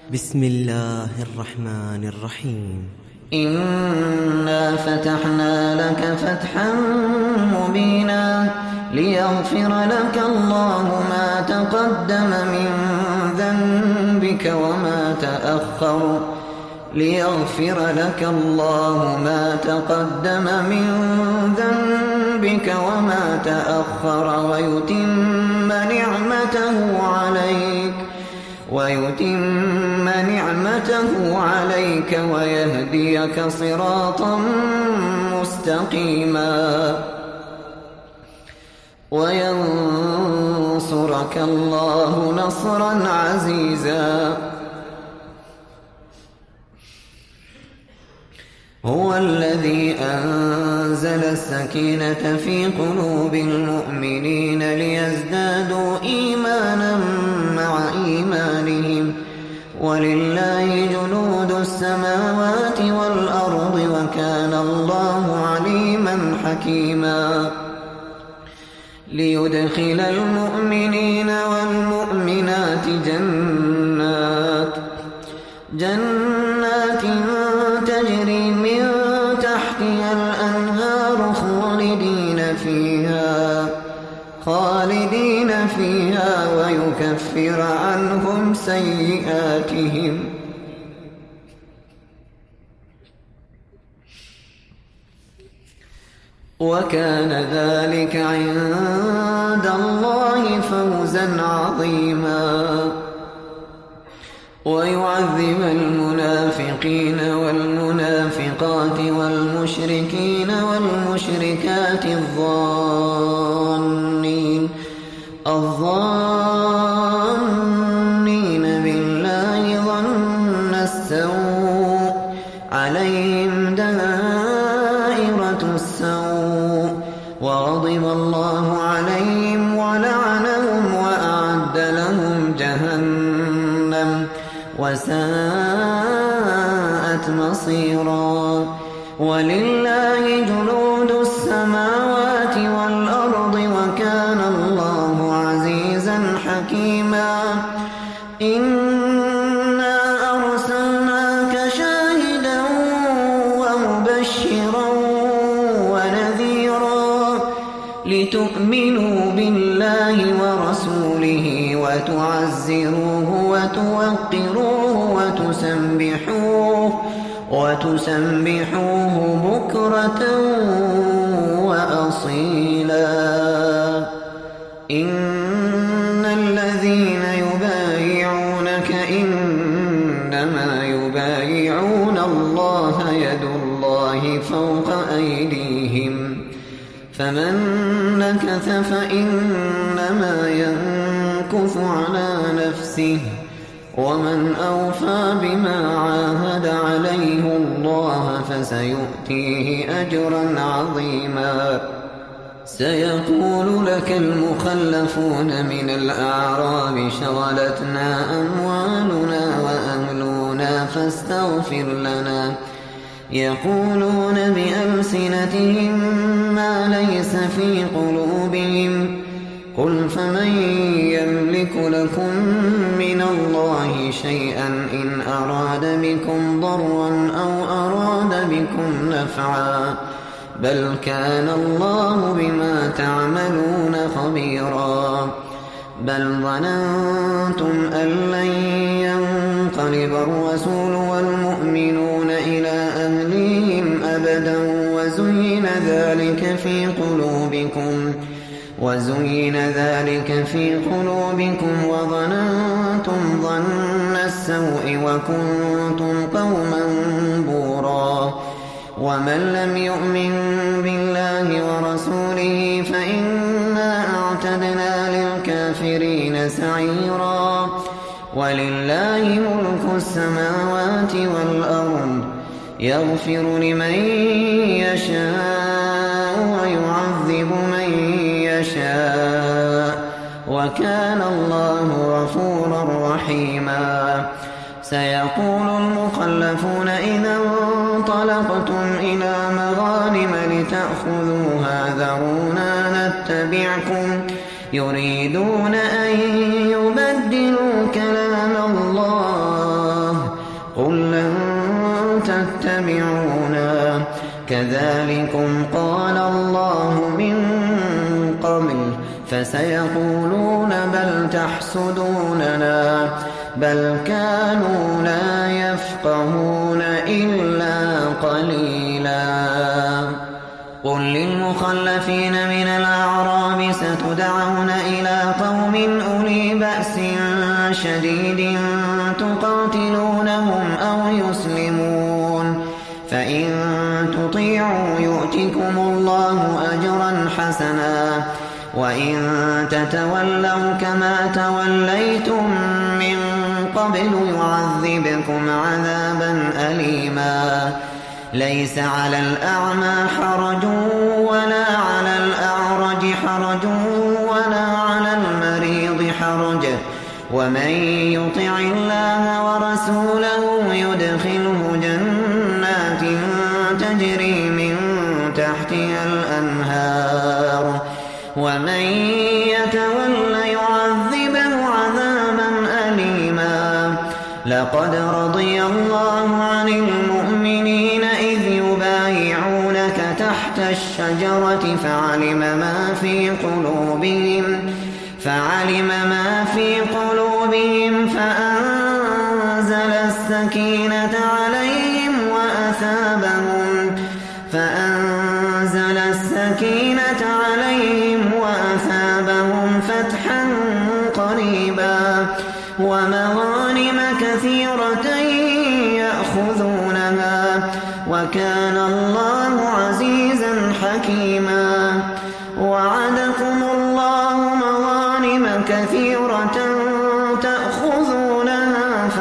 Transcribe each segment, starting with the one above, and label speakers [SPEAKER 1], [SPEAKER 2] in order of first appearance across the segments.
[SPEAKER 1] بسم الله الرحمن الرحيم.
[SPEAKER 2] إنا فتحنا لك فتحا مبينا ليغفر لك الله ما تقدم من ذنبك وما تأخر ويتم نعمته عليك ويهديك صراطا مستقيما وينصرك الله نصرا عزيزا. هو الذي أنزل السكينة في قلوب المؤمنين ليزدادوا إيمانا مع إيمانهم ولله جنود السماوات والأرض وكان الله عليما حكيما. ليدخل المؤمنين والمؤمنات جنات تجري من تحتها الأنهار خالدين فيها ويكفر عنهم سيئاتهم وكان ذلك عند الله فوزا عظيما. ويعذب المنافقين والمنافقات والمشركين والمشركات الظانين بالله ظن السوء عليهم دائرة السوء وغضب الله عليهم ولعنهم وأعد لهم جهنم وساءت مصيرا. ولله جنود السماوات والأرض وكان الله عزيزا حكيما. إنا أرسلناك شاهدا ومبشرا ونذيرا لتؤمنوا بالله ورسوله وتعزروه وتوقروه وتسبحوه بكرة وأصيلا. إن الذين يبايعونك إنما يبايعون الله يد الله فوق أيديهم فمن نكث فإنما ينكث على نفسه ومن أوفى بما عاهد عليه الله فسيؤتيه أجرا عظيما. سيقول لك المخلفون من الأعراب شغلتنا أموالنا وأهلنا فاستغفر لنا يقولون بألسنتهم ما ليس في قلوبهم قل فمن يملك لكم من الله شيئا إن أراد بكم ضرا أو أراد بكم نفعا بل كان الله بما تعملون خبيرا. بل ظننتم أن لن ينقلب الرسول والمؤمنون إلى أهليهم أبدا وزين ذلك في قلوبكم وظننتم ظن السوء وكنتم قوما بورا. ومن لم يؤمن بالله ورسوله فإنا أعتدنا للكافرين سعيرا. ولله ملك السماوات والأرض يغفر لمن يشاء ويعذب من يشاء وكان الله غفورا رحيما. سيقول المخلفون إذا انطلقتم إلى مغانم لتأخذوها ذرونا نتبعكم يريدون أن يبدلوا كلام الله تتبعونا كذلكم قال الله من قبل فسيقولون بل تحسدوننا بل كانوا لا يفقهون إلا قليلا قل للمخلفين من الأعراب ستدعون إلى قوم أولي بأس شديد تقاتلونهم أو يسلمون فإن تطيعوا يؤتكم الله أجرا حسنا وإن تتولوا كما توليتم من قبل يعذبكم عذابا أليما ليس على الأعمى حرج ولا على الأعرج حرج ولا على المريض حرج ومن يطع الله ورسوله يدخله جنات تجري من تحتها الأنهار ومن يتول يعذبه عذابا أليما لقد رضي الله عن المؤمنين إذ يبايعونك تحت الشجرة فعلم ما في قلوبهم فأنزل السكينة عليهم وأثابهم فتحا قريبا ومغانم كثيرة يأخذونها وكان الله عزيزا حكيما وعدكم الله مغانم كثيرة تأخذونها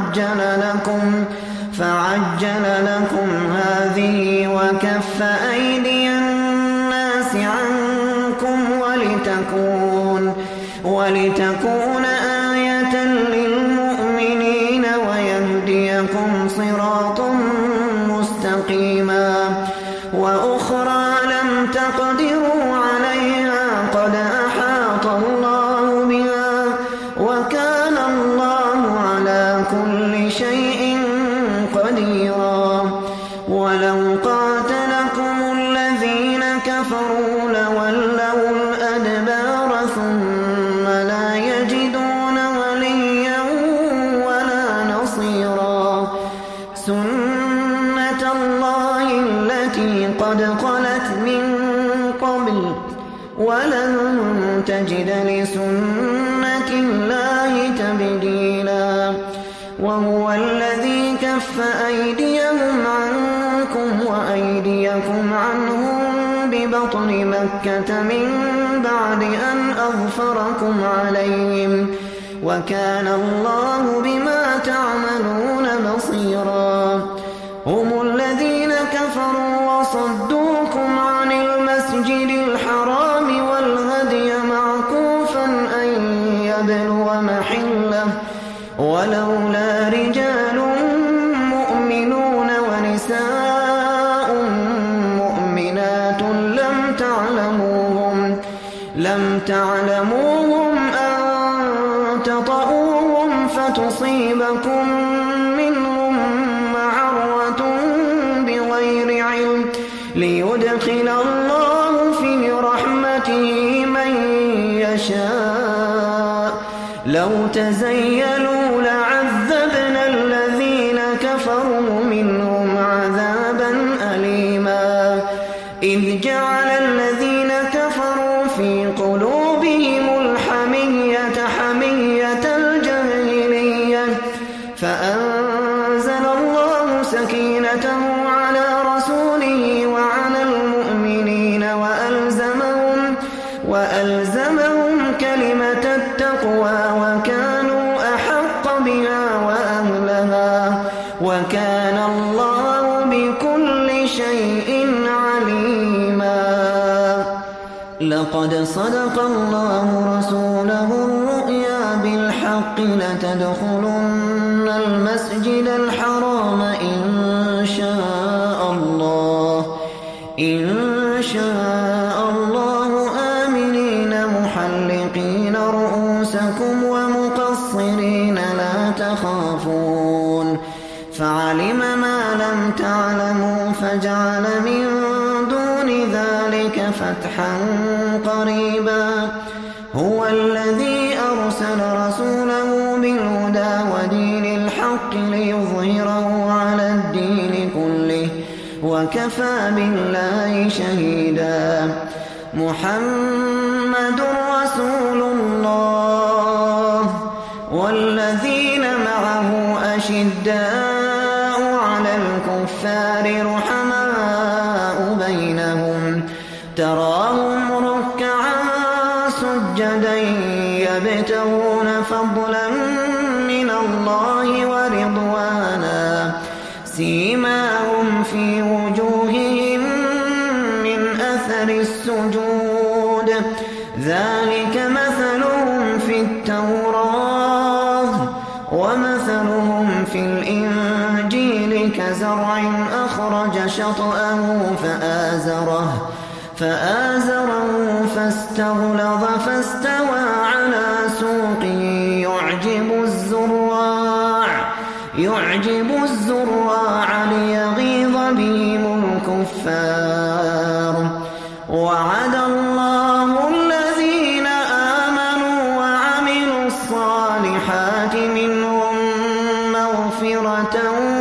[SPEAKER 2] فعجل لكم هذه وكف أيدي الناس عنكم ولتكون آية للمؤمنين ويهديكم صراطا مستقيما وأخرى لم تقدروا عليها قد أحاط الله بها وكان الله على كل شيء قديرا ولو قاتلكم الذين كفروا لولوا الأدبار ثم لا يجدون وليا ولا نصيرا سنة الله التي قد خلت من قبل ولن تجد لسنة الله تبديلا وهو الذي كف أيديهم عنكم وأيديكم عنهم ببطن مكة من بعد أن أظفركم عليهم وكان الله بما تعملون بصيرا هم الذين كفروا وصدوكم عن المسجد الحرام والهدي معكوفا أن يبلغ محله ولولا رجال مؤمنون ونساء مؤمنات لم تعلموهم أن تطؤوهم فتصيبكم منهم معرة بغير علم ليدخل الله في رحمته من يشاء لو تزيلوا لعذبنا الذين كفروا منهم عذابا أليما إذ جعل الذين كفروا في قلوبهم الحمية حمية الجاهلية فأنزل الله سكينته على رسوله وعلى المؤمنين وألزمهم كلمة التقوى وكانوا أحق بها وأهلها وكان الله بكل شيء عليما لقد صدق الله رسوله الرؤيا بالحق لتدخلن المسجد الحرام إن شاء الله آمنين محلقين رؤوسكم ومقصرين لا تخافون فعلم ما لم تعلموا فجعل من دون ذلك فتحا قريبا هو الذي أرسل رسوله بالهدى ودين الحق ليظهره على الدين كله وكفى بالله شهيدا محمد رسول الله والذين معه أشداء على الكفار رحماء بينهم تراهم ركعا سجدا يبتغون فضلا من الله ورضوانا سيماهم في وجوههم من أثر السجود ذلك مثلهم في التوراة ومثلهم في الإنجيل كزرع أخرج شطأه فآزره فاستغلظ فاستوى على سوقه يعجب الزراع ليغيظ بهم الكفار وعد الله الذين آمنوا وعملوا الصالحات منهم مغفرة